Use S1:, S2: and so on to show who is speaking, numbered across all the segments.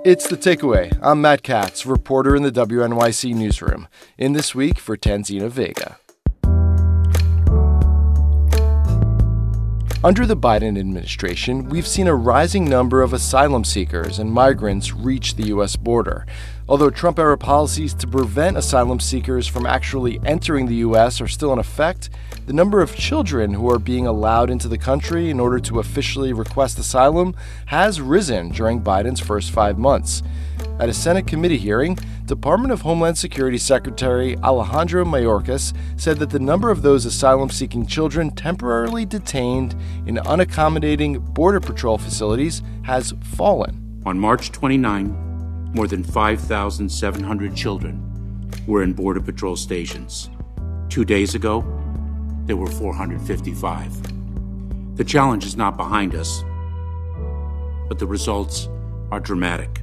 S1: It's The Takeaway. I'm Matt Katz, reporter in the WNYC newsroom. In this week for Tanzina Vega. Under the Biden administration, we've seen a rising number of asylum seekers and migrants reach the U.S. border. Although Trump-era policies to prevent asylum seekers from actually entering the U.S. are still in effect, the number of children who are being allowed into the country in order to officially request asylum has risen during Biden's first 5 months. At a Senate committee hearing, Department of Homeland Security Secretary Alejandro Mayorkas said that the number of those asylum-seeking children temporarily detained in unaccommodating Border Patrol facilities has fallen.
S2: On March 29, more than 5,700 children were in Border Patrol stations. 2 days ago, there were 455. The challenge is not behind us, but the results are dramatic.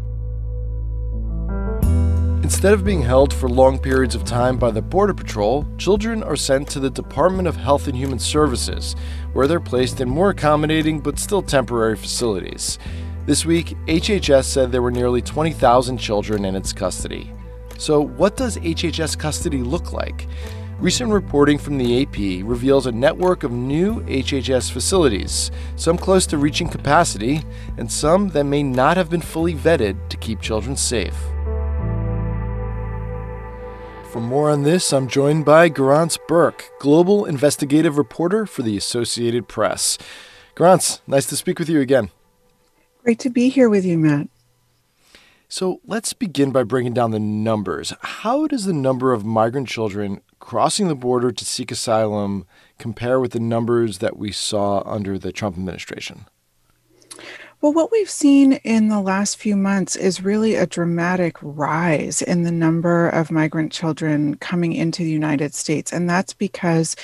S1: Instead of being held for long periods of time by the Border Patrol, children are sent to the Department of Health and Human Services, where they're placed in more accommodating but still temporary facilities. This week, HHS said there were nearly 20,000 children in its custody. So what does HHS custody look like? Recent reporting from the AP reveals a network of new HHS facilities, some close to reaching capacity, and some that may not have been fully vetted to keep children safe. For more on this, I'm joined by Garance Burke, global investigative reporter for the Associated Press. Garance, nice to speak with you again.
S3: Great to be here with you, Matt.
S1: So let's begin by breaking down the numbers. How does the number of migrant children crossing the border to seek asylum compare with the numbers that we saw under the Trump administration?
S3: Well, what we've seen in the last few months is really a dramatic rise in the number of migrant children coming into the United States. And that's because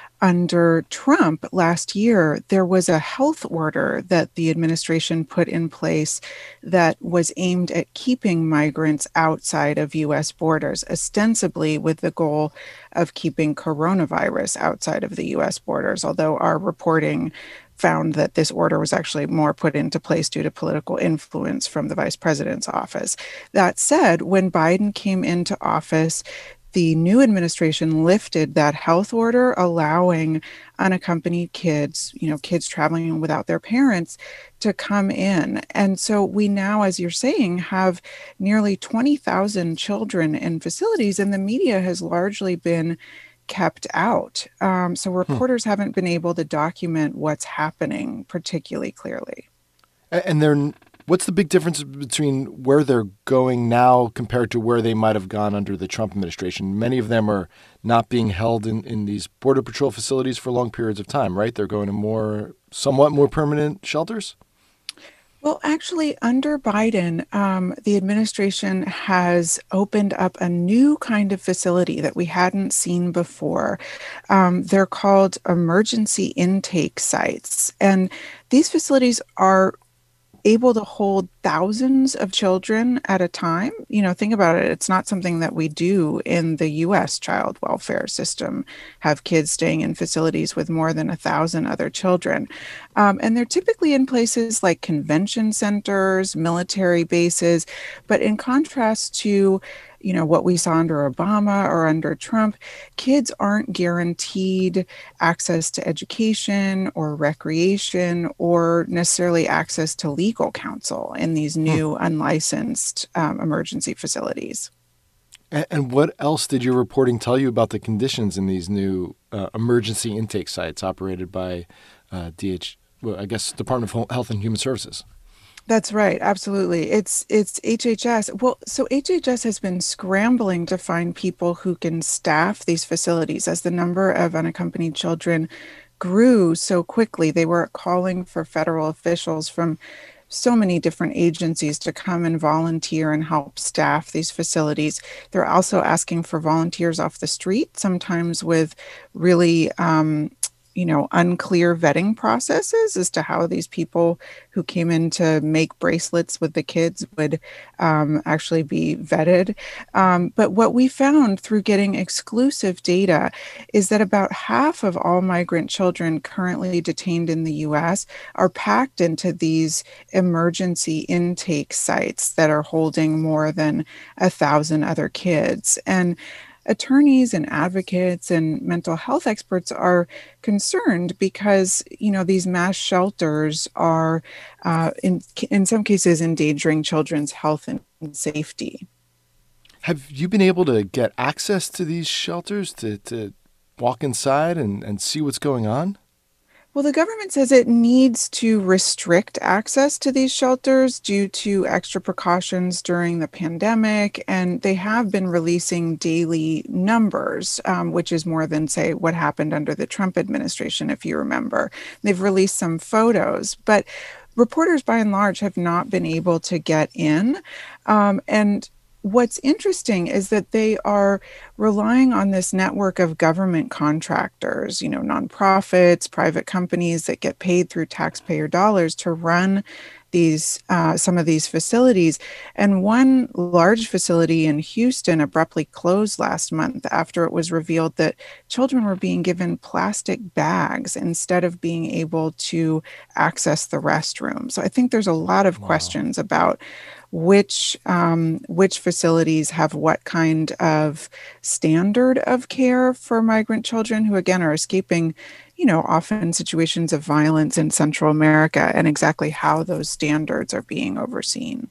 S3: under Trump last year, there was a health order that the administration put in place that was aimed at keeping migrants outside of U.S. borders, ostensibly with the goal of keeping coronavirus outside of the U.S. borders, although our reporting found that this order was actually more put into place due to political influence from the vice president's office. That said, when Biden came into office, the new administration lifted that health order, allowing unaccompanied kids, kids traveling without their parents, to come in. And so we now, as you're saying, have nearly 20,000 children in facilities, and the media has largely been kept out. So reporters haven't been able to document what's happening particularly clearly.
S1: And what's the big difference between where they're going now compared to where they might have gone under the Trump administration? Many of them are not being held in these Border Patrol facilities for long periods of time, right? They're going to somewhat more permanent shelters?
S3: Well, actually, under Biden, the administration has opened up a new kind of facility that we hadn't seen before. They're called emergency intake sites. And these facilities are able to hold thousands of children at a time. Think about it. It's not something that we do in the U.S. child welfare system, have kids staying in facilities with more than 1,000 other children. And they're typically in places like convention centers, military bases. But in contrast to what we saw under Obama or under Trump, kids aren't guaranteed access to education or recreation or necessarily access to legal counsel in these new unlicensed emergency facilities.
S1: And what else did your reporting tell you about the conditions in these new emergency intake sites operated by Department of Health and Human Services?
S3: That's right. Absolutely. It's HHS. Well, so HHS has been scrambling to find people who can staff these facilities as the number of unaccompanied children grew so quickly. They were calling for federal officials from so many different agencies to come and volunteer and help staff these facilities. They're also asking for volunteers off the street, sometimes with really unclear vetting processes as to how these people who came in to make bracelets with the kids would actually be vetted. But what we found through getting exclusive data is that about half of all migrant children currently detained in the US are packed into these emergency intake sites that are holding more than 1,000 other kids. And attorneys and advocates and mental health experts are concerned because these mass shelters are in some cases endangering children's health and safety.
S1: Have you been able to get access to these shelters to walk inside and see what's going on?
S3: Well, the government says it needs to restrict access to these shelters due to extra precautions during the pandemic. And they have been releasing daily numbers, which is more than, say, what happened under the Trump administration, if you remember. They've released some photos, but reporters by and large have not been able to get in. And what's interesting is that they are relying on this network of government contractors, nonprofits, private companies that get paid through taxpayer dollars to run these some of these facilities. And one large facility in Houston abruptly closed last month after it was revealed that children were being given plastic bags instead of being able to access the restroom. So I think there's a lot of questions about which facilities have what kind of standard of care for migrant children who, again, are escaping, often situations of violence in Central America, and exactly how those standards are being overseen.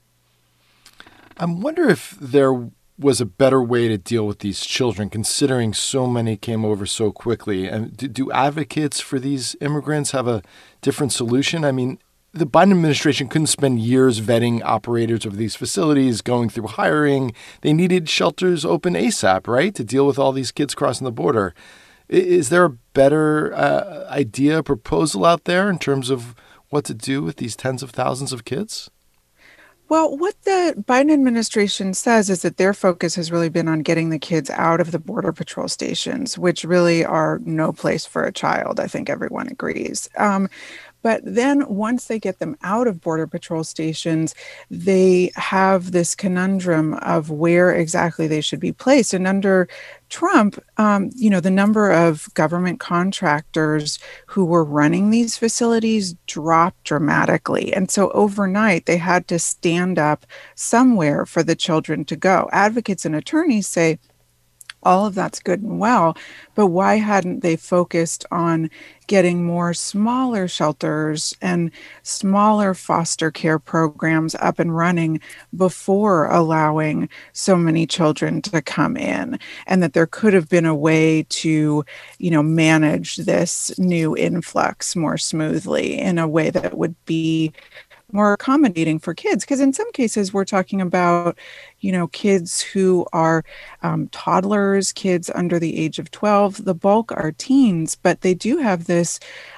S1: I wonder if there was a better way to deal with these children, considering so many came over so quickly. And do advocates for these immigrants have a different solution? I mean, the Biden administration couldn't spend years vetting operators of these facilities, going through hiring. They needed shelters open ASAP, right, to deal with all these kids crossing the border. Is there a better idea, proposal out there in terms of what to do with these tens of thousands of kids?
S3: Well, what the Biden administration says is that their focus has really been on getting the kids out of the Border Patrol stations, which really are no place for a child. I think everyone agrees. But then once they get them out of Border Patrol stations, they have this conundrum of where exactly they should be placed. And under Trump, the number of government contractors who were running these facilities dropped dramatically. And so overnight, they had to stand up somewhere for the children to go. Advocates and attorneys say, all of that's good and well, but why hadn't they focused on getting more smaller shelters and smaller foster care programs up and running before allowing so many children to come in? And that there could have been a way to, manage this new influx more smoothly in a way that would be more accommodating for kids. Because in some cases, we're talking about, kids who are toddlers, kids under the age of 12. The bulk are teens, but they do have this,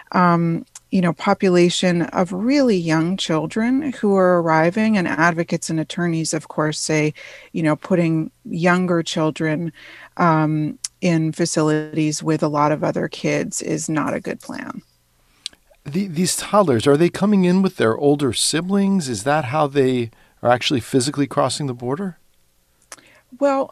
S3: population of really young children who are arriving. And advocates and attorneys, of course, say, putting younger children in facilities with a lot of other kids is not a good plan.
S1: These toddlers, are they coming in with their older siblings? Is that how they are actually physically crossing the border?
S3: Well,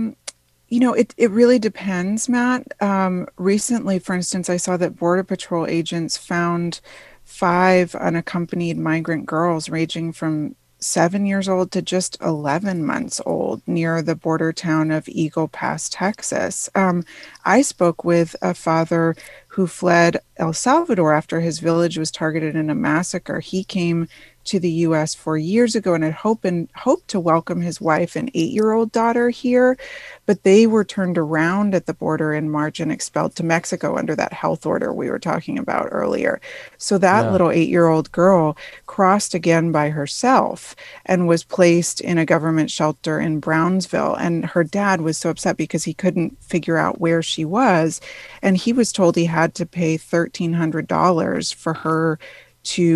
S3: it really depends, Matt. Recently, for instance, I saw that Border Patrol agents found 5 unaccompanied migrant girls ranging from 7 years old to just 11 months old near the border town of Eagle Pass, Texas. I spoke with a father who fled El Salvador after his village was targeted in a massacre. He came to the U.S. 4 years ago and had hoped to welcome his wife and 8-year-old daughter here, but they were turned around at the border in March and expelled to Mexico under that health order we were talking about earlier. So that little 8-year-old girl crossed again by herself and was placed in a government shelter in Brownsville. And her dad was so upset because he couldn't figure out where she was. And he was told he had to pay $1,300 for her to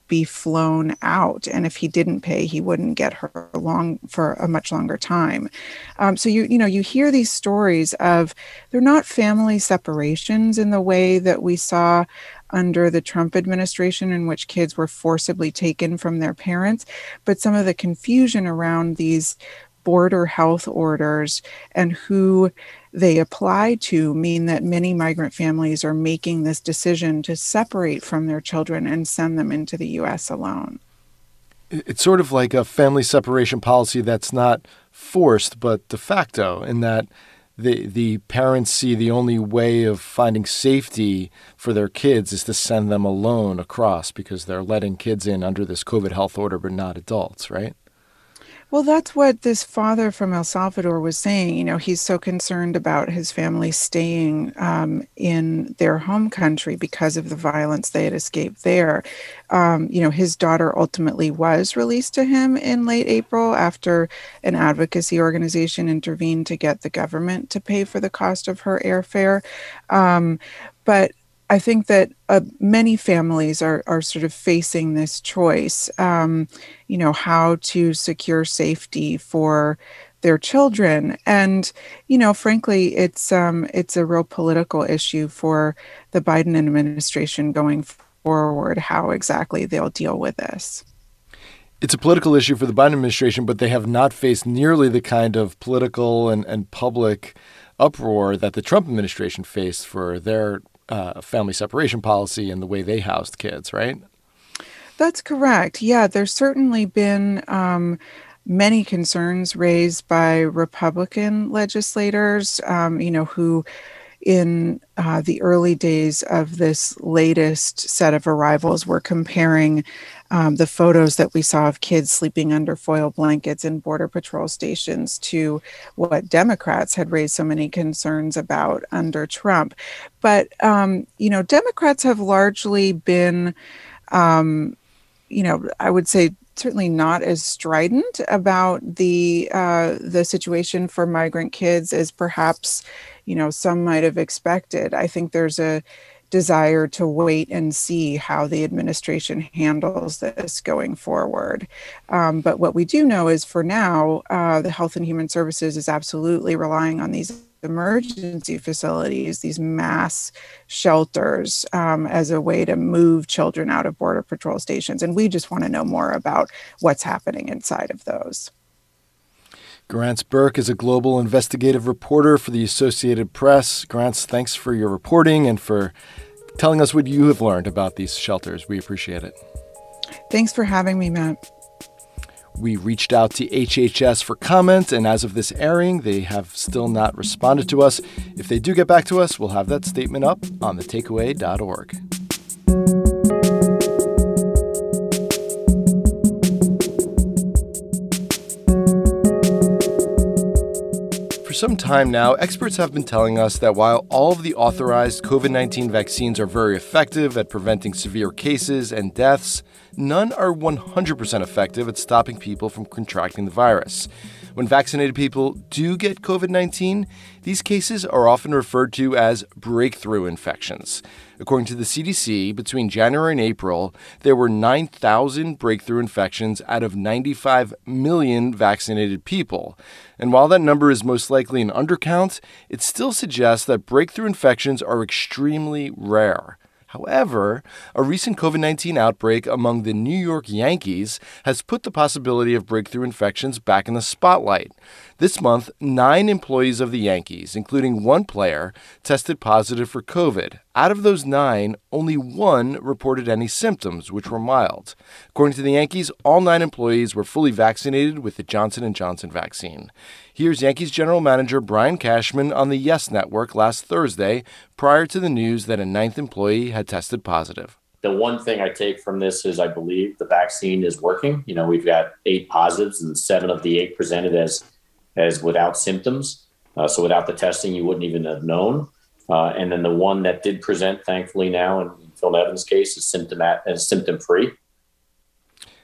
S3: be flown out. And if he didn't pay, he wouldn't get her for a much longer time. So you hear these stories of, they're not family separations in the way that we saw under the Trump administration, in which kids were forcibly taken from their parents, but some of the confusion around these border health orders and who they apply to mean that many migrant families are making this decision to separate from their children and send them into the U.S. alone.
S1: It's sort of like a family separation policy that's not forced, but de facto, in that the parents see the only way of finding safety for their kids is to send them alone across, because they're letting kids in under this COVID health order, but not adults, right?
S3: Well, that's what this father from El Salvador was saying. He's so concerned about his family staying in their home country because of the violence they had escaped there. His daughter ultimately was released to him in late April after an advocacy organization intervened to get the government to pay for the cost of her airfare. But I think that many families are sort of facing this choice, how to secure safety for their children. And, frankly, it's a real political issue for the Biden administration going forward, how exactly they'll deal with this.
S1: It's a political issue for the Biden administration, but they have not faced nearly the kind of political and public uproar that the Trump administration faced for their family separation policy and the way they housed kids, right?
S3: That's correct. Yeah, there's certainly been many concerns raised by Republican legislators, who in the early days of this latest set of arrivals were comparing the photos that we saw of kids sleeping under foil blankets in Border Patrol stations to what Democrats had raised so many concerns about under Trump. But, Democrats have largely been, I would say, certainly not as strident about the situation for migrant kids as perhaps, some might have expected. I think there's a desire to wait and see how the administration handles this going forward. But what we do know is, for now, the Health and Human Services is absolutely relying on these emergency facilities, these mass shelters, as a way to move children out of Border Patrol stations. And we just want to know more about what's happening inside of those.
S1: Grants Burke is a global investigative reporter for the Associated Press. Grants, thanks for your reporting and for telling us what you have learned about these shelters. We appreciate it.
S3: Thanks for having me, Matt.
S1: We reached out to HHS for comment, and as of this airing, they have still not responded to us. If they do get back to us, we'll have that statement up on thetakeaway.org. For some time now, experts have been telling us that while all of the authorized COVID-19 vaccines are very effective at preventing severe cases and deaths, none are 100% effective at stopping people from contracting the virus. When vaccinated people do get COVID-19, these cases are often referred to as breakthrough infections. According to the CDC, between January and April, there were 9,000 breakthrough infections out of 95 million vaccinated people. And while that number is most likely an undercount, it still suggests that breakthrough infections are extremely rare. However, a recent COVID-19 outbreak among the New York Yankees has put the possibility of breakthrough infections back in the spotlight. This month, 9 employees of the Yankees, including one player, tested positive for COVID. Out of those 9, only 1 reported any symptoms, which were mild. According to the Yankees, all 9 employees were fully vaccinated with the Johnson & Johnson vaccine. Here's Yankees general manager Brian Cashman on the Yes Network last Thursday, prior to the news that a 9th employee had tested positive.
S4: The one thing I take from this is I believe the vaccine is working. We've got 8 positives and 7 of the 8 presented as without symptoms. So without the testing, you wouldn't even have known. And then the one that did present, thankfully now, in Phil Evans' case, is symptom-free.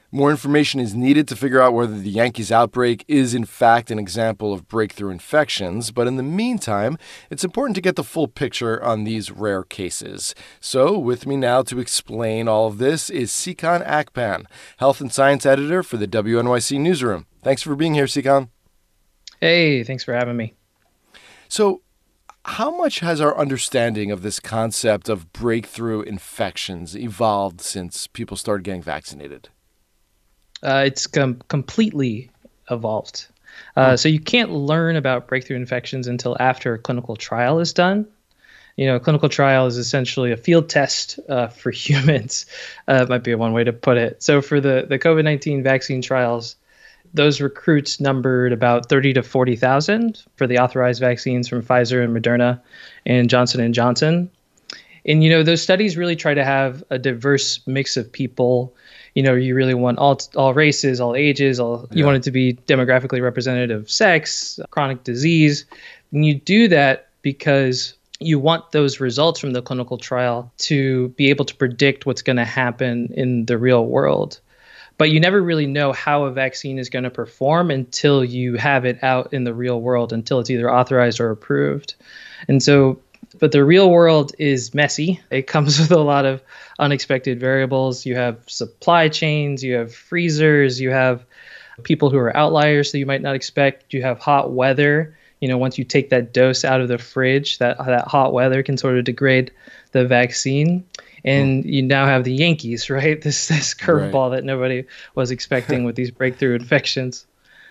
S1: More information is needed to figure out whether the Yankees outbreak is in fact an example of breakthrough infections, but in the meantime, it's important to get the full picture on these rare cases. So, with me now to explain all of this is Sikhan Akpan, Health and Science Editor for the WNYC Newsroom. Thanks for being here, Sikhan.
S5: Hey, thanks for having me.
S1: So, how much has our understanding of this concept of breakthrough infections evolved since people started getting vaccinated?
S5: It's completely evolved. So you can't learn about breakthrough infections until after a clinical trial is done. A clinical trial is essentially a field test for humans. Might be one way to put it. So for the COVID-19 vaccine trials, those recruits numbered about 30 to 40,000 for the authorized vaccines from Pfizer and Moderna and Johnson & Johnson. And, those studies really try to have a diverse mix of people. You really want all races, all ages, you want it to be demographically representative of sex, chronic disease. And you do that because you want those results from the clinical trial to be able to predict what's going to happen in the real world. But you never really know how a vaccine is going to perform until you have it out in the real world, until it's either authorized or approved. But the real world is messy. It comes with a lot of unexpected variables. You have supply chains, you have freezers, you have people who are outliers that you might not expect. You have hot weather. Once you take that dose out of the fridge, that hot weather can sort of degrade the vaccine. And you now have the Yankees, right? This curveball that nobody was expecting with these breakthrough infections.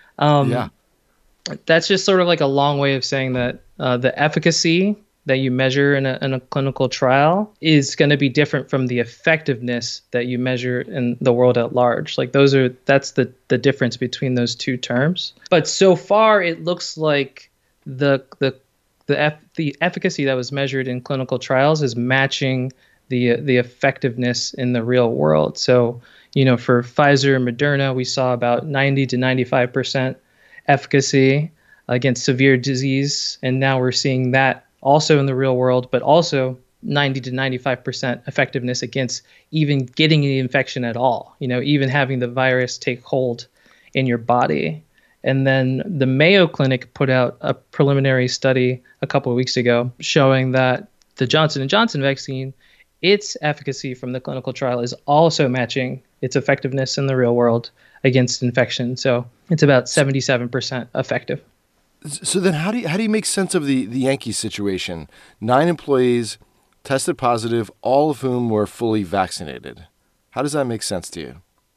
S5: That's just sort of like a long way of saying that the efficacy that you measure in a clinical trial is going to be different from the effectiveness that you measure in the world at large. Like that's the difference between those two terms. But so far, it looks like the efficacy that was measured in clinical trials is matching the effectiveness in the real world. So, for Pfizer and Moderna, we saw about 90 to 95% efficacy against severe disease, and now we're seeing that also in the real world, but also 90 to 95% effectiveness against even getting the infection at all, even having the virus take hold in your body. And then the Mayo Clinic put out a preliminary study a couple of weeks ago showing that the Johnson & Johnson vaccine, its efficacy from the clinical trial is also matching its effectiveness in the real world against infection. So it's about 77% effective.
S1: So then how do you make sense of the Yankees situation? 9 employees tested positive, all of whom were fully vaccinated. How does that make sense to you?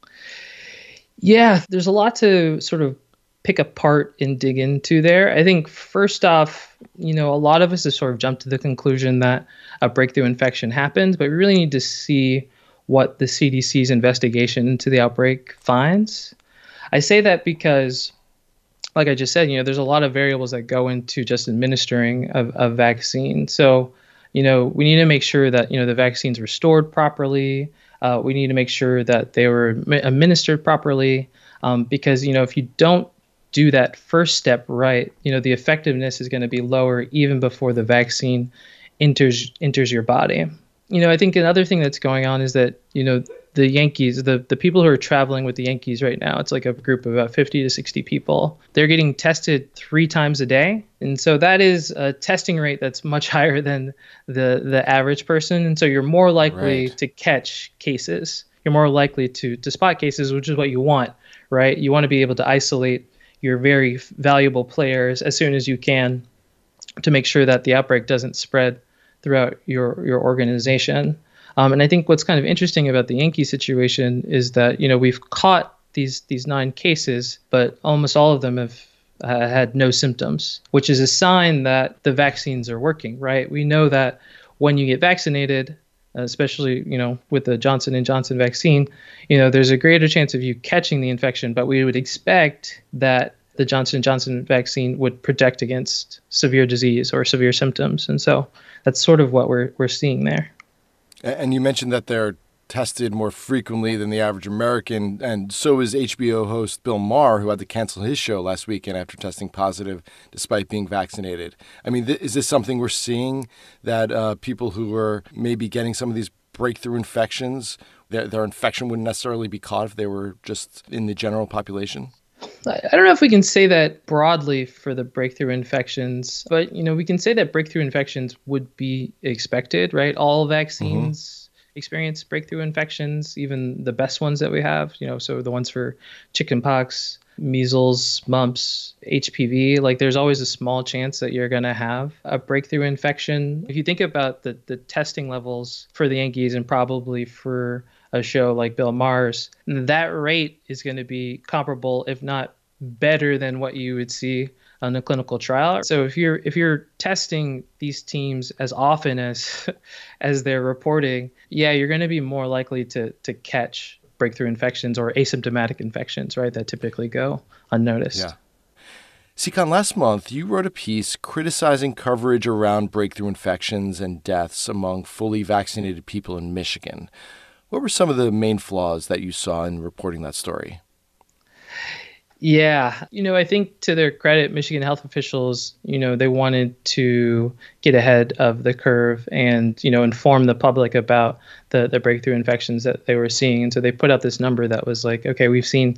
S5: Yeah, there's a lot to sort of pick apart and dig into there. I think first off, a lot of us have sort of jumped to the conclusion that a breakthrough infection happened, but we really need to see what the CDC's investigation into the outbreak finds. I say that because, like I just said, there's a lot of variables that go into just administering a vaccine. So, we need to make sure that, the vaccines were stored properly. We need to make sure that they were administered properly, because, if you don't do that first step right, the effectiveness is going to be lower even before the vaccine enters your body. I think another thing that's going on is that, the Yankees, the people who are traveling with the Yankees right now, it's like a group of about 50 to 60 people. They're getting tested 3 times a day. And so that is a testing rate that's much higher than the average person. And so you're more likely to catch cases. You're more likely to spot cases, which is what you want, right? You want to be able to isolate your very valuable players as soon as you can to make sure that the outbreak doesn't spread throughout your organization. And I think what's kind of interesting about the Yankee situation is that, we've caught these 9 cases, but almost all of them have had no symptoms, which is a sign that the vaccines are working, right? We know that when you get vaccinated, especially, with the Johnson & Johnson vaccine, there's a greater chance of you catching the infection, but we would expect that the Johnson & Johnson vaccine would protect against severe disease or severe symptoms. And so that's sort of what we're seeing there.
S1: And you mentioned that they're tested more frequently than the average American, and so is HBO host Bill Maher, who had to cancel his show last weekend after testing positive despite being vaccinated. I mean, is this something we're seeing, that people who are maybe getting some of these breakthrough infections their infection wouldn't necessarily be caught if they were just in the general population?
S5: I don't know if we can say that broadly for the breakthrough infections, but we can say that breakthrough infections would be expected, right? All vaccines experience breakthrough infections, even the best ones that we have, so the ones for chickenpox, measles, mumps, HPV, like there's always a small chance that you're going to have a breakthrough infection. If you think about the testing levels for the Yankees and probably for a show like Bill Maher's, that rate is going to be comparable, if not better than what you would see on a clinical trial. So if you're testing these teams as often as they're reporting, you're going to be more likely to catch breakthrough infections or asymptomatic infections, right, that typically go unnoticed.
S1: Yeah. Sikhan, last month, you wrote a piece criticizing coverage around breakthrough infections and deaths among fully vaccinated people in Michigan. What were some of the main flaws that you saw in reporting that story?
S5: Yeah, I think to their credit, Michigan health officials, they wanted to get ahead of the curve and, inform the public about the breakthrough infections that they were seeing. And so they put out this number that was like, okay, we've seen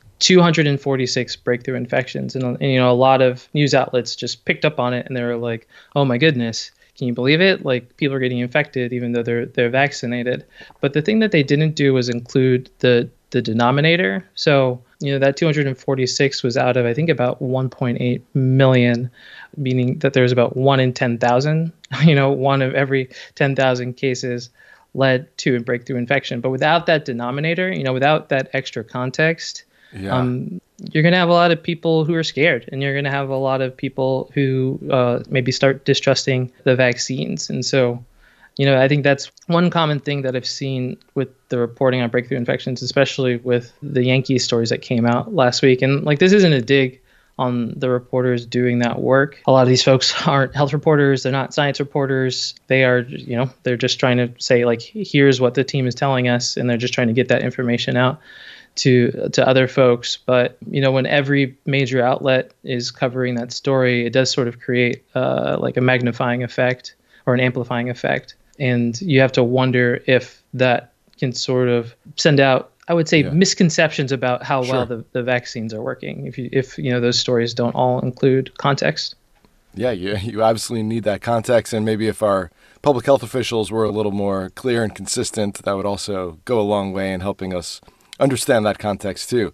S5: 246 breakthrough infections. And a lot of news outlets just picked up on it and they were like, oh my goodness, can you believe it? Like, people are getting infected even though they're vaccinated. But the thing that they didn't do was include the denominator. So, that 246 was out of, I think, about 1.8 million, meaning that there's about 1 in 10,000, one of every 10,000 cases led to a breakthrough infection. But without that denominator, without that extra context, you're going to have a lot of people who are scared, and you're going to have a lot of people who maybe start distrusting the vaccines. And so, I think that's one common thing that I've seen with the reporting on breakthrough infections, especially with the Yankees stories that came out last week. And this isn't a dig on the reporters doing that work. A lot of these folks aren't health reporters. They're not science reporters. They are, they're just trying to say, here's what the team is telling us. And they're just trying to get that information out to other folks. But, when every major outlet is covering that story, it does sort of create a magnifying effect or an amplifying effect. And you have to wonder if that can sort of send out, I would say, misconceptions about how well the vaccines are working, if those stories don't all include context.
S1: Yeah, you absolutely need that context. And maybe if our public health officials were a little more clear and consistent, that would also go a long way in helping us understand that context too.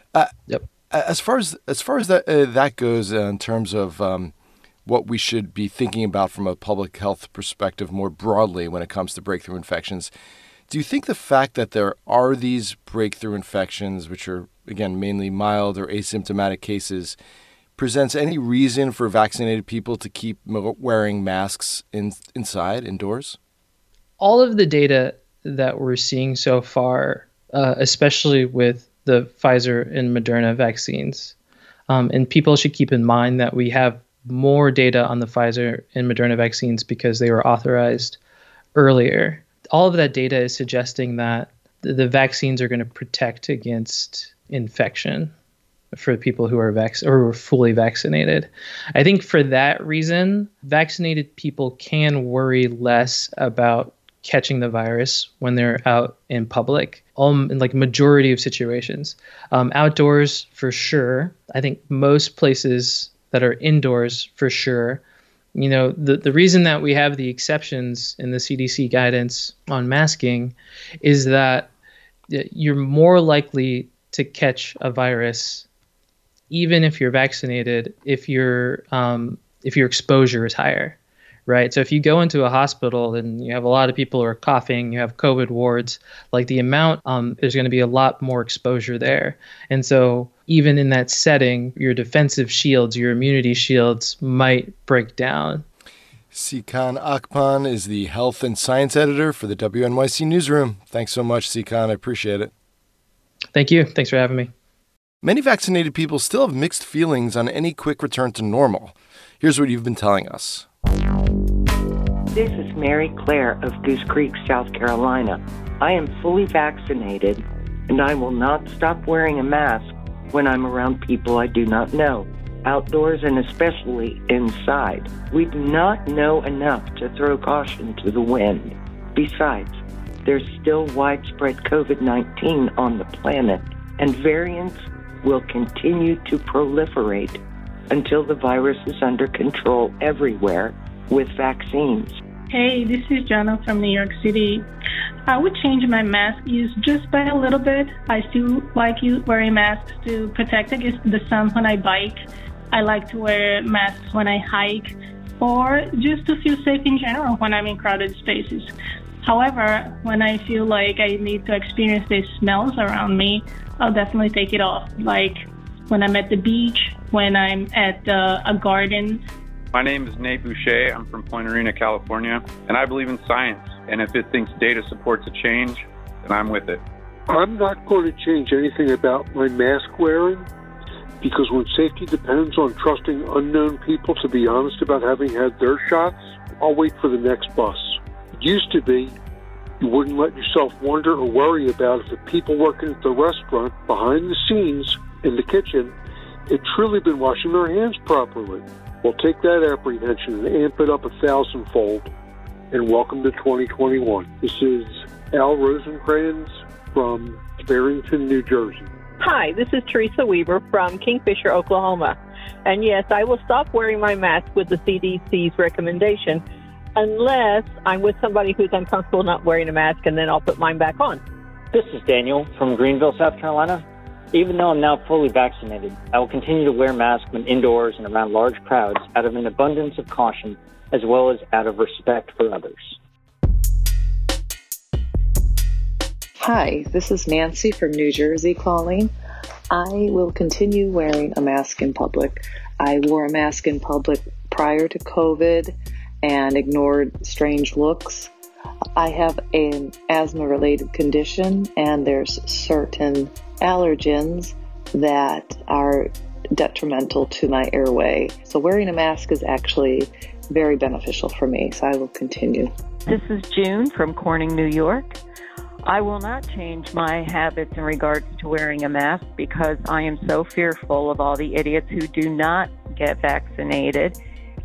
S1: As far as that goes, in terms of what we should be thinking about from a public health perspective more broadly when it comes to breakthrough infections, do you think the fact that there are these breakthrough infections, which are, again, mainly mild or asymptomatic cases, presents any reason for vaccinated people to keep wearing masks indoors? All
S5: of the data that we're seeing so far, especially with the Pfizer and Moderna vaccines, and people should keep in mind that we have more data on the Pfizer and Moderna vaccines because they were authorized earlier. All of that data is suggesting that the vaccines are going to protect against infection for people who are fully vaccinated. I think for that reason, vaccinated people can worry less about catching the virus when they're out in public, in majority of situations. Outdoors, for sure. I think most places that are indoors, for sure. The reason that we have the exceptions in the CDC guidance on masking is that you're more likely to catch a virus even if you're vaccinated, if your exposure is higher, right? So if you go into a hospital and you have a lot of people who are coughing, you have COVID wards, the amount, there's going to be a lot more exposure there. And so even in that setting, your defensive shields, your immunity shields might break down.
S1: Sikhan Akpan is the health and science editor for the WNYC Newsroom. Thanks so much, Sikhan. I appreciate it.
S5: Thank you. Thanks for having me.
S1: Many vaccinated people still have mixed feelings on any quick return to normal. Here's what you've been telling us.
S6: This is Mary Claire of Goose Creek, South Carolina. I am fully vaccinated, and I will not stop wearing a mask when I'm around people I do not know, outdoors and especially inside. We do not know enough to throw caution to the wind. Besides, there's still widespread COVID-19 on the planet, and variants will continue to proliferate until the virus is under control everywhere with vaccines.
S7: Hey, this is Jana from New York City. I would change my mask use just by a little bit. I still like wearing masks to protect against the sun when I bike. I like to wear masks when I hike, or just to feel safe in general when I'm in crowded spaces. However, when I feel like I need to experience the smells around me, I'll definitely take it off. Like when I'm at the beach, when I'm at a garden.
S8: My name is Nate Boucher. I'm from Point Arena, California, and I believe in science. And if it thinks data supports a change, then I'm with it.
S9: I'm not going to change anything about my mask wearing, because when safety depends on trusting unknown people to be honest about having had their shots, I'll wait for the next bus. It used to be you wouldn't let yourself wonder or worry about if the people working at the restaurant, behind the scenes, in the kitchen, had truly been washing their hands properly. We'll take that apprehension and amp it up 1,000-fold. And welcome to 2021. This is Al Rosencrans from Barrington, New Jersey.
S10: Hi, this is Teresa Weaver from Kingfisher, Oklahoma. And yes, I will stop wearing my mask with the CDC's recommendation unless I'm with somebody who's uncomfortable not wearing a mask, and then I'll put mine back on.
S11: This is Daniel from Greenville, South Carolina. Even though I'm now fully vaccinated, I will continue to wear masks when indoors and around large crowds out of an abundance of caution, as well as out of respect for others.
S12: Hi, this is Nancy from New Jersey calling. I will continue wearing a mask in public. I wore a mask in public prior to COVID and ignored strange looks. I have an asthma-related condition, and there's certain allergens that are detrimental to my airway. So wearing a mask is actually very beneficial for me, so I will continue.
S13: This is June from Corning, New York. I will not change my habits in regards to wearing a mask because I am so fearful of all the idiots who do not get vaccinated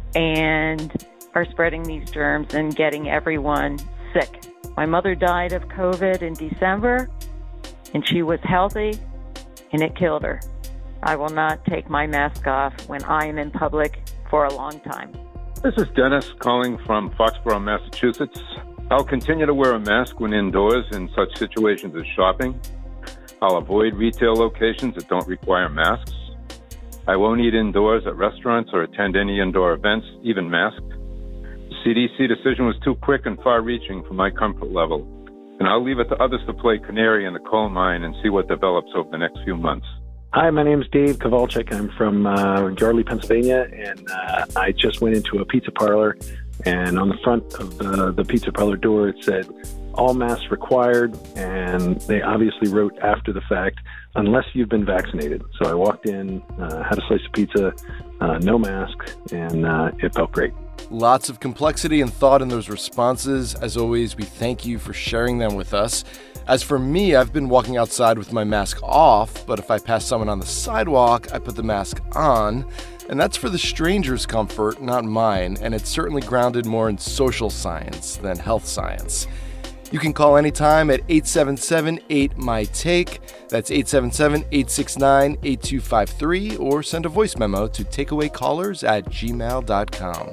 S13: and are spreading these germs and getting everyone sick. My mother died of COVID in December, and she was healthy, and it killed her. I will not take my mask off when I am in public for a long time.
S14: This is Dennis calling from Foxborough, Massachusetts. I'll continue to wear a mask when indoors in such situations as shopping. I'll avoid retail locations that don't require masks. I won't eat indoors at restaurants or attend any indoor events, even masked. The CDC decision was too quick and far-reaching for my comfort level, and I'll leave it to others to play canary in the coal mine and see what develops over the next few months.
S15: Hi, my name is Dave Kowalczyk. I'm from Yardley, Pennsylvania, and I just went into a pizza parlor, and on the front of the pizza parlor door it said, all masks required, and they obviously wrote after the fact, unless you've been vaccinated. So I walked in, had a slice of pizza, no mask, and it felt great.
S1: Lots of complexity and thought in those responses. As always, we thank you for sharing them with us. As for me, I've been walking outside with my mask off, but if I pass someone on the sidewalk, I put the mask on. And that's for the stranger's comfort, not mine, and it's certainly grounded more in social science than health science. You can call anytime at 877-8MY-TAKE. That's 877-869-8253, or send a voice memo to takeawaycallers@gmail.com.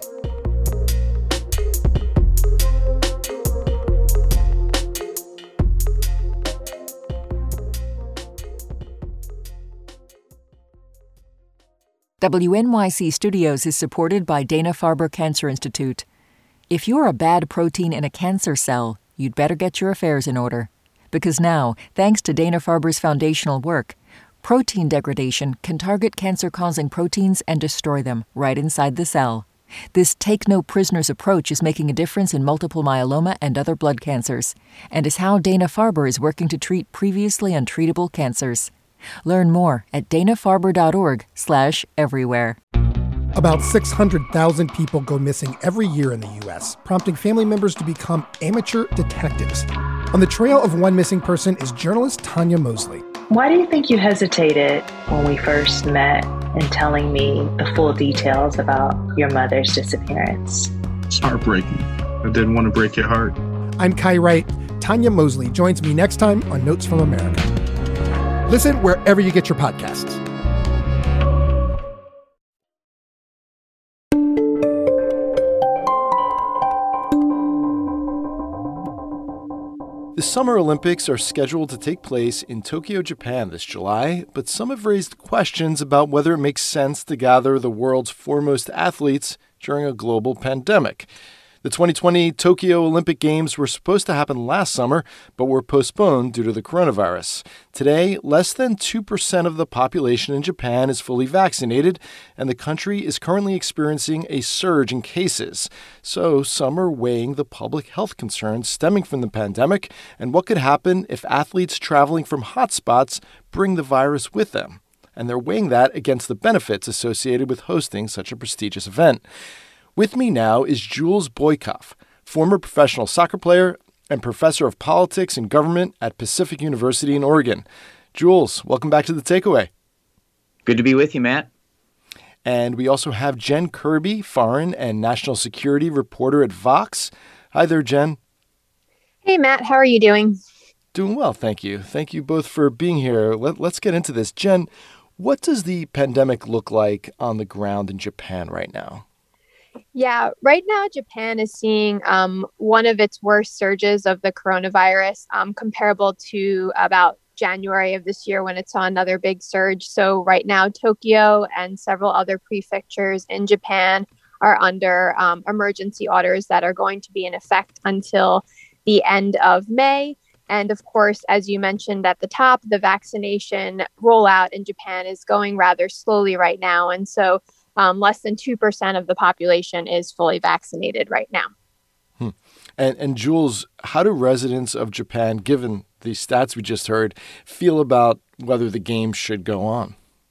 S16: WNYC Studios is supported by Dana-Farber Cancer Institute. If you're a bad protein in a cancer cell, you'd better get your affairs in order. Because now, thanks to Dana-Farber's foundational work, protein degradation can target cancer-causing proteins and destroy them right inside the cell. This take-no-prisoners approach is making a difference in multiple myeloma and other blood cancers, and is how Dana-Farber is working to treat previously untreatable cancers. Learn more at danafarber.org/everywhere.
S17: About 600,000 people go missing every year in the U.S., prompting family members to become amateur detectives. On the trail of one missing person is journalist Tanya Mosley.
S18: Why do you think you hesitated when we first met in telling me the full details about your mother's disappearance?
S19: It's heartbreaking. I didn't want to break your heart.
S17: I'm Kai Wright. Tanya Mosley joins me next time on Notes from America. Listen wherever you get your podcasts.
S1: The Summer Olympics are scheduled to take place in Tokyo, Japan this July, but some have raised questions about whether it makes sense to gather the world's foremost athletes during a global pandemic. The 2020 Tokyo Olympic Games were supposed to happen last summer, but were postponed due to the coronavirus. Today, less than 2% of the population in Japan is fully vaccinated, and the country is currently experiencing a surge in cases. So some are weighing the public health concerns stemming from the pandemic and what could happen if athletes traveling from hotspots bring the virus with them. And they're weighing that against the benefits associated with hosting such a prestigious event. With me now is Jules Boykoff, former professional soccer player and professor of politics and government at Pacific University in Oregon. Jules, welcome back to The Takeaway.
S19: Good to be with you, Matt.
S1: And we also have Jen Kirby, foreign and national security reporter at Vox. Hi there, Jen.
S20: Hey, Matt. How are you doing?
S1: Doing well, thank you. Thank you both for being here. Let's get into this. Jen, what does the pandemic look like on the ground in Japan right now?
S20: Yeah, right now Japan is seeing one of its worst surges of the coronavirus, comparable to about January of this year when it saw another big surge. So right now, Tokyo and several other prefectures in Japan are under emergency orders that are going to be in effect until the end of May. And of course, as you mentioned at the top, the vaccination rollout in Japan is going rather slowly right now. And so less than 2% of the population is fully vaccinated right now.
S1: And Jules, how do residents of Japan, given the stats we just heard, feel about whether the games should go on?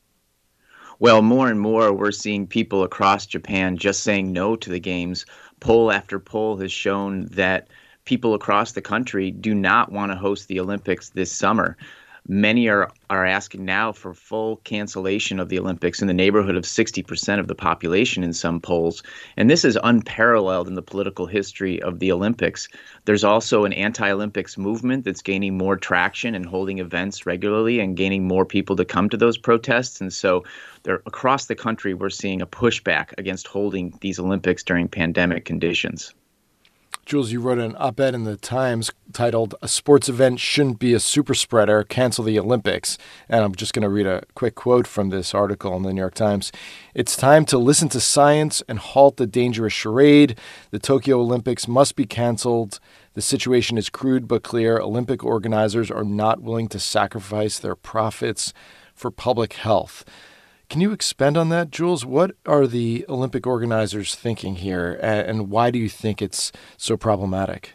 S19: Well, more and more we're seeing people across Japan just saying no to the games. Poll after poll has shown that people across the country do not want to host the Olympics this summer. Many are asking now for full cancellation of the Olympics in the neighborhood of 60% of the population in some polls. And this is unparalleled in the political history of the Olympics. There's also an anti-Olympics movement that's gaining more traction and holding events regularly and gaining more people to come to those protests. And so across the country, we're seeing a pushback against holding these Olympics during pandemic conditions.
S1: Jules, you wrote an op-ed in the Times titled "A Sports Event Shouldn't Be a Super Spreader, Cancel the Olympics." And I'm just going to read a quick quote from this article in the New York Times. "It's time to listen to science and halt the dangerous charade. The Tokyo Olympics must be canceled. The situation is crude but clear. Olympic organizers are not willing to sacrifice their profits for public health." Can you expand on that, Jules? What are the Olympic organizers thinking here, and why do you think it's so problematic?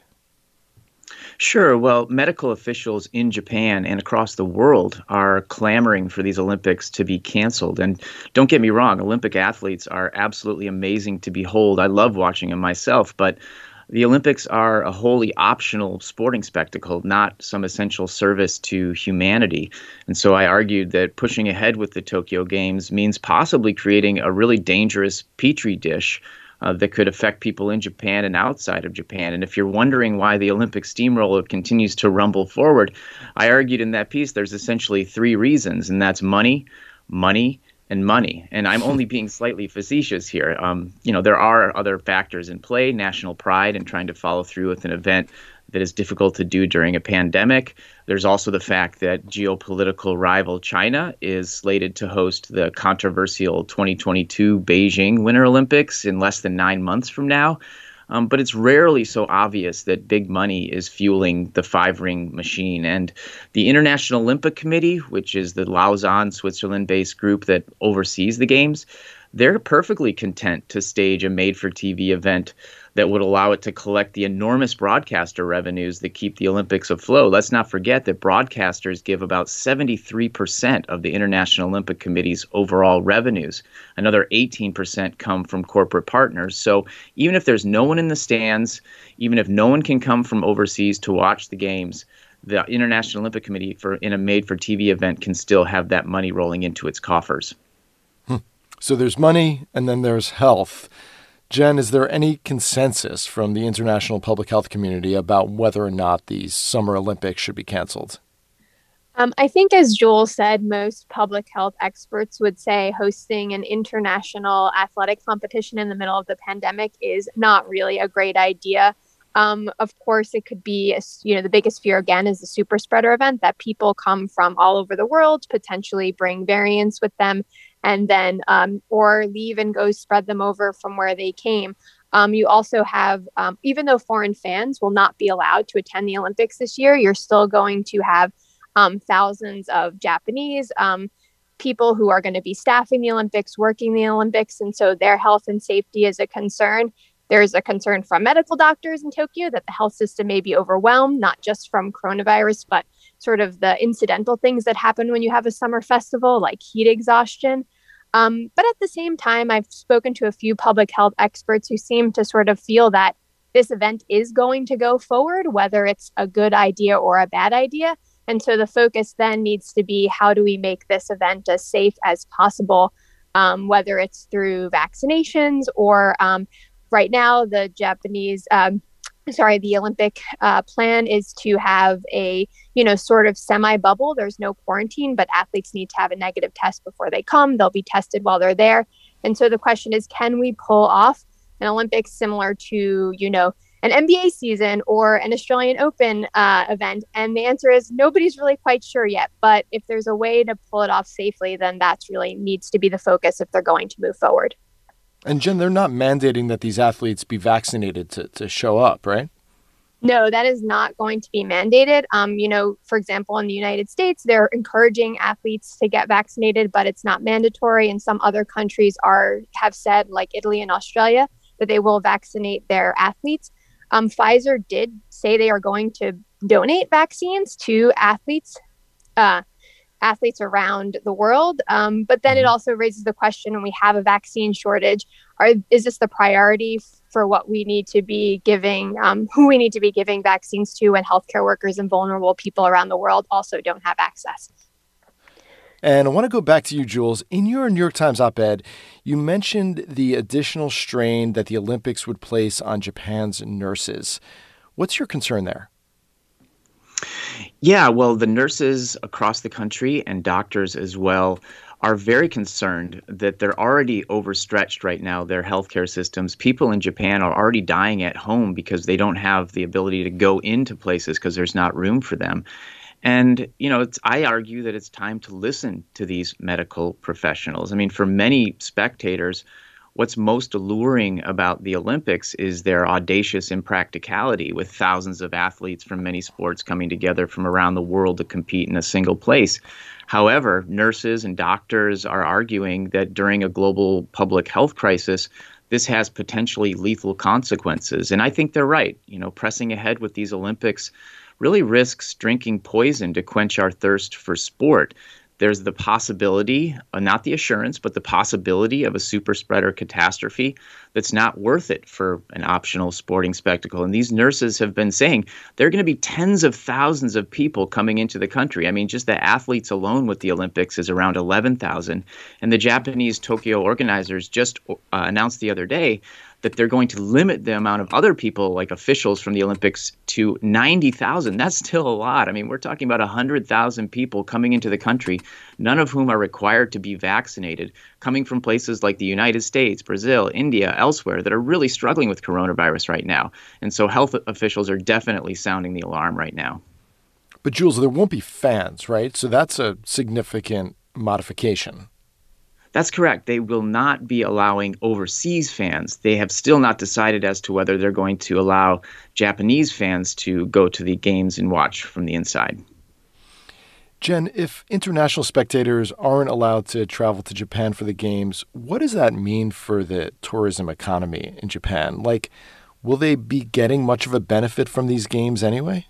S19: Sure. Well, medical officials in Japan and across the world are clamoring for these Olympics to be canceled. And don't get me wrong, Olympic athletes are absolutely amazing to behold. I love watching them myself, but the Olympics are a wholly optional sporting spectacle, not some essential service to humanity. And so I argued that pushing ahead with the Tokyo Games means possibly creating a really dangerous petri dish that could affect people in Japan and outside of Japan. And if you're wondering why the Olympic steamroller continues to rumble forward, I argued in that piece there's essentially three reasons, and that's money, and money. And I'm only being slightly facetious here. There are other factors in play, national pride and trying to follow through with an event that is difficult to do during a pandemic. There's also the fact that geopolitical rival China is slated to host the controversial 2022 Beijing Winter Olympics in less than 9 months from now. But it's rarely so obvious that big money is fueling the five-ring machine. And the International Olympic Committee, which is the Lausanne, Switzerland-based group that oversees the games, they're perfectly content to stage a made-for-TV event that would allow it to collect the enormous broadcaster revenues that keep the Olympics afloat. Let's not forget that broadcasters give about 73% of the International Olympic Committee's overall revenues. Another 18% come from corporate partners. So even if there's no one in the stands, even if no one can come from overseas to watch the games, the International Olympic Committee in a made-for-TV event can still have that money rolling into its coffers.
S1: So there's money, and then there's health. Jen, is there any consensus from the international public health community about whether or not these Summer Olympics should be canceled?
S20: I think, as Joel said, most public health experts would say hosting an international athletic competition in the middle of the pandemic is not really a great idea. Of course, it could be, the biggest fear again is the super spreader event, that people come from all over the world, potentially bring variants with them, and then or leave and go spread them over from where they came. You also have, even though foreign fans will not be allowed to attend the Olympics this year, you're still going to have thousands of Japanese people who are going to be staffing the Olympics, working the Olympics, and so their health and safety is a concern. There's a concern from medical doctors in Tokyo that the health system may be overwhelmed, not just from coronavirus, but sort of the incidental things that happen when you have a summer festival, like heat exhaustion. But at the same time, I've spoken to a few public health experts who seem to sort of feel that this event is going to go forward, whether it's a good idea or a bad idea. And so the focus then needs to be, how do we make this event as safe as possible, whether it's through vaccinations or right now, the Olympic plan is to have a, sort of semi-bubble. There's no quarantine, but athletes need to have a negative test before they come. They'll be tested while they're there. And so the question is, can we pull off an Olympics similar to, an NBA season or an Australian Open event? And the answer is nobody's really quite sure yet. But if there's a way to pull it off safely, then that's really needs to be the focus if they're going to move forward.
S1: And Jen, they're not mandating that these athletes be vaccinated to show up, right?
S20: No, that is not going to be mandated. For example, in the United States, they're encouraging athletes to get vaccinated, but it's not mandatory. And some other countries have said, like Italy and Australia, that they will vaccinate their athletes. Pfizer did say they are going to donate vaccines to athletes around the world. But then it also raises the question, when we have a vaccine shortage, is this the priority for what we need to be giving, who we need to be giving vaccines to, when healthcare workers and vulnerable people around the world also don't have access?
S1: And I want to go back to you, Jules. In your New York Times op-ed, you mentioned the additional strain that the Olympics would place on Japan's nurses. What's your concern there?
S19: Yeah, well, the nurses across the country and doctors as well are very concerned that they're already overstretched right now, their healthcare systems. People in Japan are already dying at home because they don't have the ability to go into places because there's not room for them. And, I argue that it's time to listen to these medical professionals. I mean, for many spectators, what's most alluring about the Olympics is their audacious impracticality, with thousands of athletes from many sports coming together from around the world to compete in a single place. However, nurses and doctors are arguing that during a global public health crisis, this has potentially lethal consequences. And I think they're right. Pressing ahead with these Olympics really risks drinking poison to quench our thirst for sport. There's the possibility, not the assurance, but the possibility of a super spreader catastrophe that's not worth it for an optional sporting spectacle. And these nurses have been saying there are going to be tens of thousands of people coming into the country. I mean, just the athletes alone with the Olympics is around 11,000. And the Japanese Tokyo organizers just announced the other day that they're going to limit the amount of other people, like officials from the Olympics, to 90,000. That's still a lot. I mean, we're talking about 100,000 people coming into the country, none of whom are required to be vaccinated, coming from places like the United States, Brazil, India, elsewhere, that are really struggling with coronavirus right now. And so health officials are definitely sounding the alarm right now.
S1: But Jules, there won't be fans, right? So that's a significant modification.
S19: That's correct. They will not be allowing overseas fans. They have still not decided as to whether they're going to allow Japanese fans to go to the games and watch from the inside.
S1: Jen, if international spectators aren't allowed to travel to Japan for the games, what does that mean for the tourism economy in Japan? Will they be getting much of a benefit from these games anyway?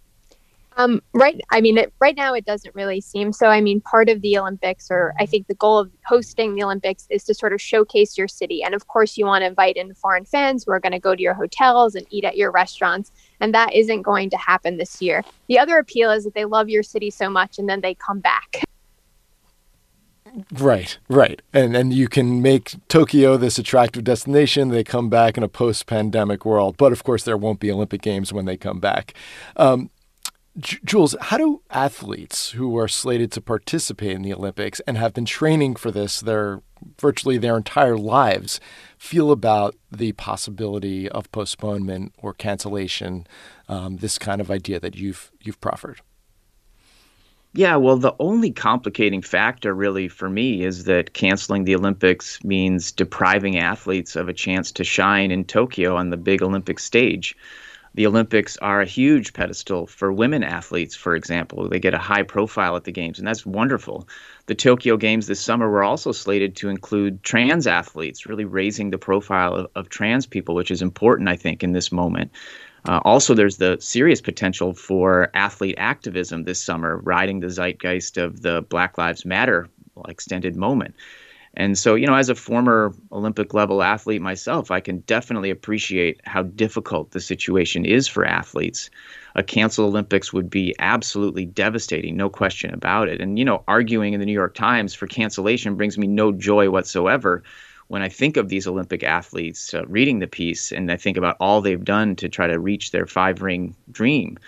S20: Right now it doesn't really seem so. I mean, part of the Olympics, or I think the goal of hosting the Olympics, is to sort of showcase your city. And of course, you want to invite in foreign fans who are going to go to your hotels and eat at your restaurants. And that isn't going to happen this year. The other appeal is that they love your city so much and then they come back.
S1: Right. And you can make Tokyo this attractive destination. They come back in a post-pandemic world. But of course, there won't be Olympic Games when they come back. Jules, how do athletes who are slated to participate in the Olympics and have been training for this virtually their entire lives feel about the possibility of postponement or cancellation, this kind of idea that you've proffered?
S19: Yeah, well, the only complicating factor really for me is that canceling the Olympics means depriving athletes of a chance to shine in Tokyo on the big Olympic stage. The Olympics are a huge pedestal for women athletes, for example. They get a high profile at the Games, and that's wonderful. The Tokyo Games this summer were also slated to include trans athletes, really raising the profile of trans people, which is important, I think, in this moment. Also, there's the serious potential for athlete activism this summer, riding the zeitgeist of the Black Lives Matter extended moment. And so, as a former Olympic level athlete myself, I can definitely appreciate how difficult the situation is for athletes. A canceled Olympics would be absolutely devastating, no question about it. And, arguing in the New York Times for cancellation brings me no joy whatsoever. When I think of these Olympic athletes reading the piece, and I think about all they've done to try to reach their 5-ring dream.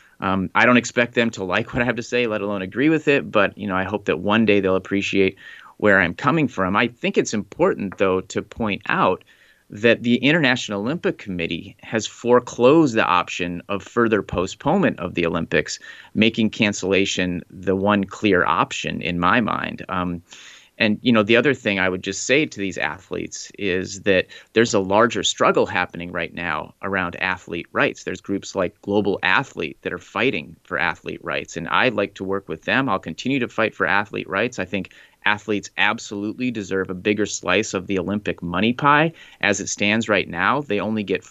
S19: I don't expect them to like what I have to say, let alone agree with it. But, I hope that one day they'll appreciate where I'm coming from. I think it's important, though, to point out that the International Olympic Committee has foreclosed the option of further postponement of the Olympics, making cancellation the one clear option in my mind. And, the other thing I would just say to these athletes is that there's a larger struggle happening right now around athlete rights. There's groups like Global Athlete that are fighting for athlete rights, and I'd like to work with them. I'll continue to fight for athlete rights. I think athletes absolutely deserve a bigger slice of the Olympic money pie. As it stands right now, they only get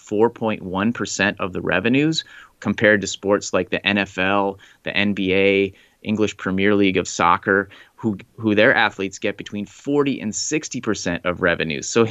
S19: 4.1% of the revenues compared to sports like the NFL, the NBA, English Premier League of Soccer, who their athletes get between 40 and 60% of revenues. So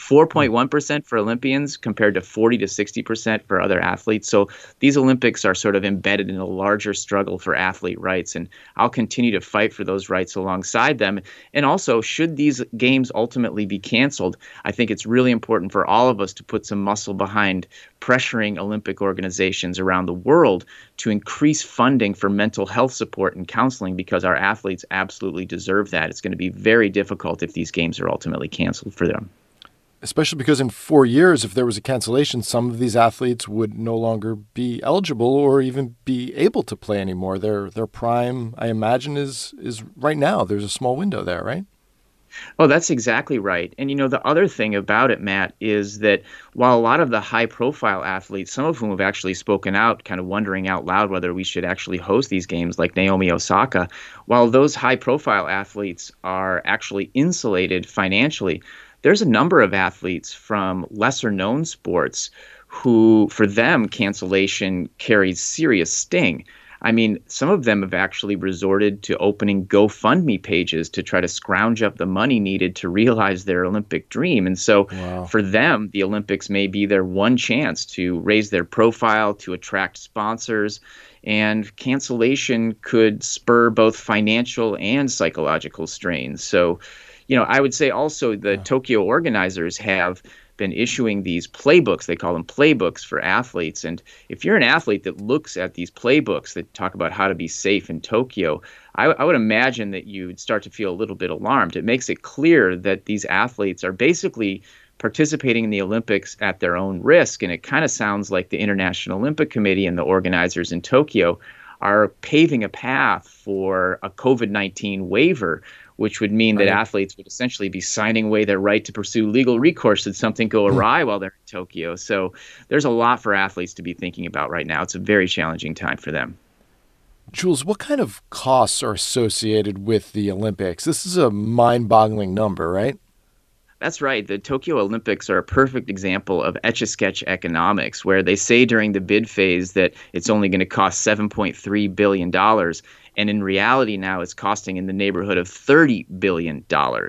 S19: 4.1% for Olympians compared to 40 to 60% for other athletes. So these Olympics are sort of embedded in a larger struggle for athlete rights, and I'll continue to fight for those rights alongside them. And also, should these games ultimately be canceled, I think it's really important for all of us to put some muscle behind pressuring Olympic organizations around the world to increase funding for mental health support and counseling, because our athletes absolutely deserve that. It's going to be very difficult if these games are ultimately canceled for them.
S1: Especially because in 4 years, if there was a cancellation, some of these athletes would no longer be eligible or even be able to play anymore. Their prime, I imagine, is right now. There's a small window there, right?
S19: Oh, that's exactly right. And, the other thing about it, Matt, is that while a lot of the high-profile athletes, some of whom have actually spoken out, kind of wondering out loud whether we should actually host these games, like Naomi Osaka, while those high-profile athletes are actually insulated financially, there's a number of athletes from lesser-known sports who, for them, cancellation carries serious sting. I mean, some of them have actually resorted to opening GoFundMe pages to try to scrounge up the money needed to realize their Olympic dream. And so for them, the Olympics may be their one chance to raise their profile, to attract sponsors, and cancellation could spur both financial and psychological strains. So, I would say also the Tokyo organizers have been issuing these playbooks. They call them playbooks for athletes. And if you're an athlete that looks at these playbooks that talk about how to be safe in Tokyo, I would imagine that you'd start to feel a little bit alarmed. It makes it clear that these athletes are basically participating in the Olympics at their own risk. And it kind of sounds like the International Olympic Committee and the organizers in Tokyo are paving a path for a COVID-19 waiver, which would mean that athletes would essentially be signing away their right to pursue legal recourse should something go awry while they're in Tokyo. So there's a lot for athletes to be thinking about right now. It's a very challenging time for them.
S1: Jules, what kind of costs are associated with the Olympics? This is a mind-boggling number, right?
S19: That's right. The Tokyo Olympics are a perfect example of Etch-a-Sketch economics, where they say during the bid phase that it's only going to cost $7.3 billion. And in reality now, it's costing in the neighborhood of $30 billion.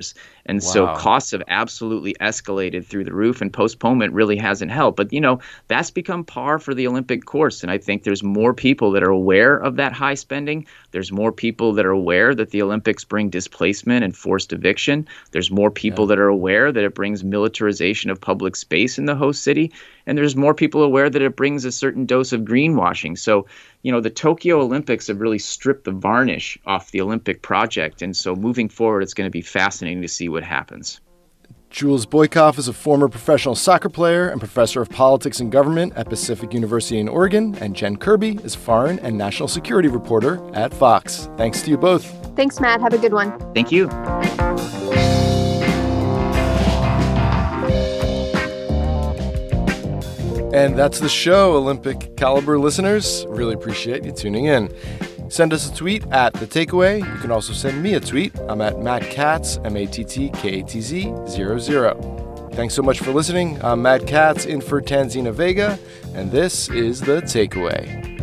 S19: And so costs have absolutely escalated through the roof, and postponement really hasn't helped. But, that's become par for the Olympic course. And I think there's more people that are aware of that high spending. There's more people that are aware that the Olympics bring displacement and forced eviction. There's more people that are aware that it brings militarization of public space in the host city. And there's more people aware that it brings a certain dose of greenwashing. So, the Tokyo Olympics have really stripped the varnish off the Olympic project. And so moving forward, it's going to be fascinating to see what happens.
S1: Jules Boykoff is a former professional soccer player and professor of politics and government at Pacific University in Oregon. And Jen Kirby is foreign and national security reporter at Fox. Thanks to you both.
S20: Thanks, Matt. Have a good one.
S19: Thank you.
S1: And that's the show, Olympic Caliber listeners. Really appreciate you tuning in. Send us a tweet at The Takeaway. You can also send me a tweet. I'm at Matt Katz, MATTKATZ00. Thanks so much for listening. I'm Matt Katz in for Tanzina Vega, and this is The Takeaway.